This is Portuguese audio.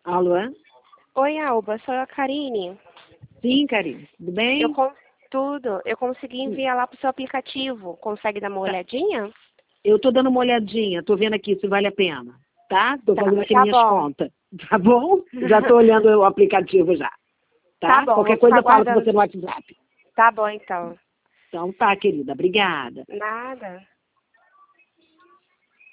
Alô? Oi, Alba, sou a Karine. Sim, Karine. Tudo bem? Tudo. Eu consegui enviar lá pro seu aplicativo. Consegue dar uma Tá. olhadinha? Eu tô dando uma olhadinha, tô vendo aqui se vale a pena, tá? Tô fazendo aqui Tá minhas bom. contas, tá bom? Já tô olhando o aplicativo já, Tá tá? bom, Qualquer vou ficar coisa eu falo com aguardando. você no WhatsApp. Tá bom, então. Então tá, querida, obrigada. Nada.